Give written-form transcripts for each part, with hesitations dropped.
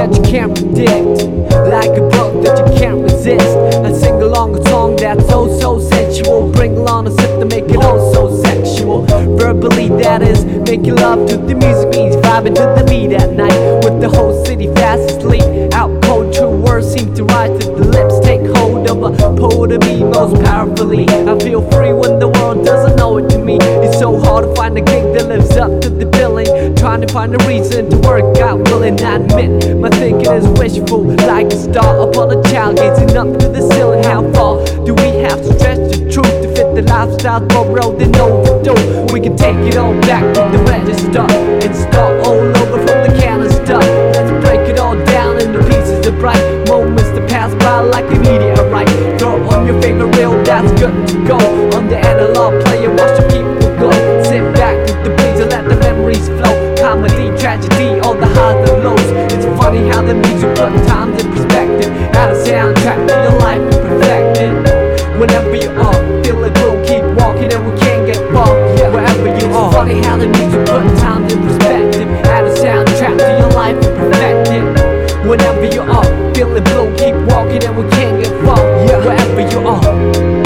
that you can't predict, like a book that you can't resist. I sing along a song that's so sensual. Bring along a sip to make it all so sexual. Verbally, that is, making love to the music means vibing to the beat at night. With the whole city fast asleep, out cold, true words seem to rise to the lips. Take hold of a poet of me most powerfully. I feel free when the world doesn't know it to me. It's so hard to find a gig that lives up to the billing. Trying to find a reason to work out, willing I admit my thinking is wishful, like a star upon a child gazing up to the ceiling. How far do we have to stretch the truth to fit the lifestyle borrowed and overdue? We can take it all back to the register and start all over from the canister. Let's break it all down into pieces of bright moments that pass by like a meteorite. Throw on your favorite reel, that's good to go. On the analog player, watch the people go. Sit back with the breeze and let the memories flow. Comedy, tragedy, all the highs and lows. It's funny how the music put times in perspective. Add a soundtrack to your life and perfect it. Whenever you are feeling blue, keep walking and we can't get far. Wherever you are, it's funny how the music put times in perspective. Add a soundtrack to your life and perfect it. Whenever you are feeling blue, keep walking and we can't get far. Wherever you are.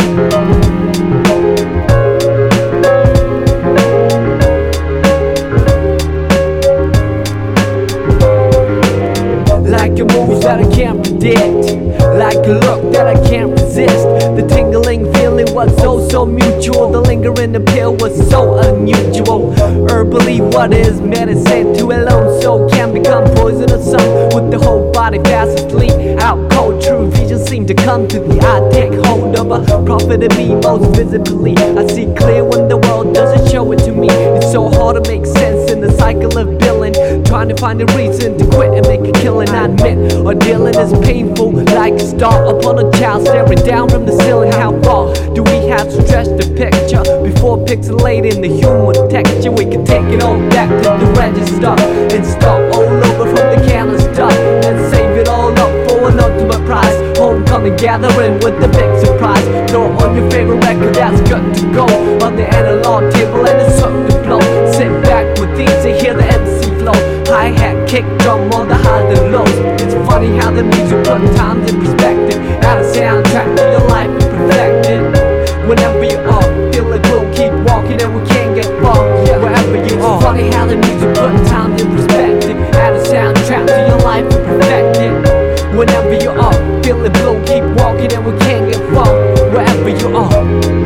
Like a moves that I can't predict, like a look that I can't resist. The tingling feeling was so mutual. The lingering appeal was so unusual. Herbally, what is medicine to a lone soul can become poisonous. Some with the whole body fast asleep, out cold. True vision seem to come to the eye. Take hold of a prophet of me most visibly. I see clear when the world doesn't show it to me. It's so hard to make sense in the cycle of billing. Trying to find a reason to quit and make a killing. I admit, our dealing is painful, like a star upon a child staring down from the ceiling. How far do we have to stretch the picture before pixelating the human texture? We can take it all back to the register and start all over from the canister and save it all up for an ultimate prize. Homecoming gathering with the big surprise. Throw on your favorite record, that's good to go. On the analog table and it's up to blow. Sit back with these and hear the MC flow. Hi-hat, kick, drum on the highs and lows. It's funny how the music put times in perspective. Add a soundtrack to your life and perfect it. Whenever you are feeling blue, keep walking and we can't get far. Wherever you are. It's funny how the music put times in perspective. Add a soundtrack to your life and perfect it. Whenever you are feeling blue, keep walking and we can't get far. Wherever you are.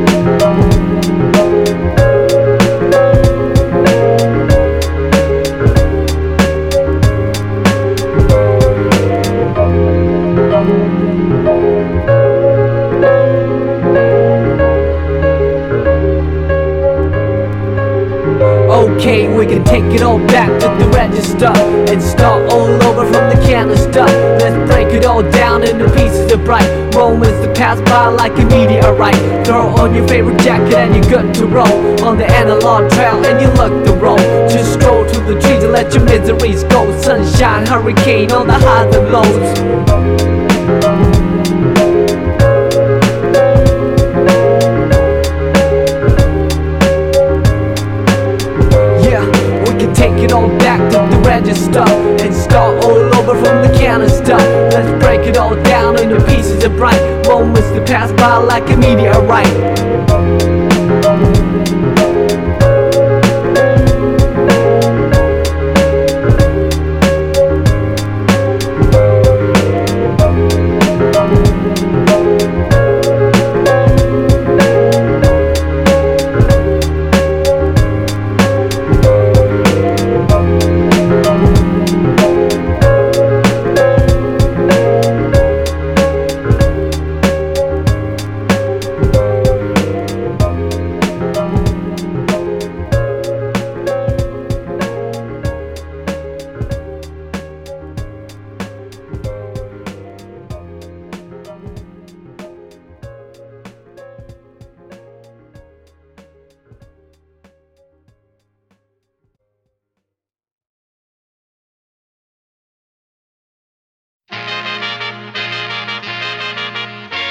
Okay, we can take it all back to the register and start all over from the canister. Let's break it all down into pieces of bright moments that pass by like a meteorite. Throw on your favorite jacket and you're good to roll on the analog trail and you look the roll. Just stroll through the trees and let your miseries go. Sunshine, hurricane, all the highs and lows. Take it all back to the register and start all over from the canister. Let's break it all down into pieces of bright moments that pass by like a meteorite.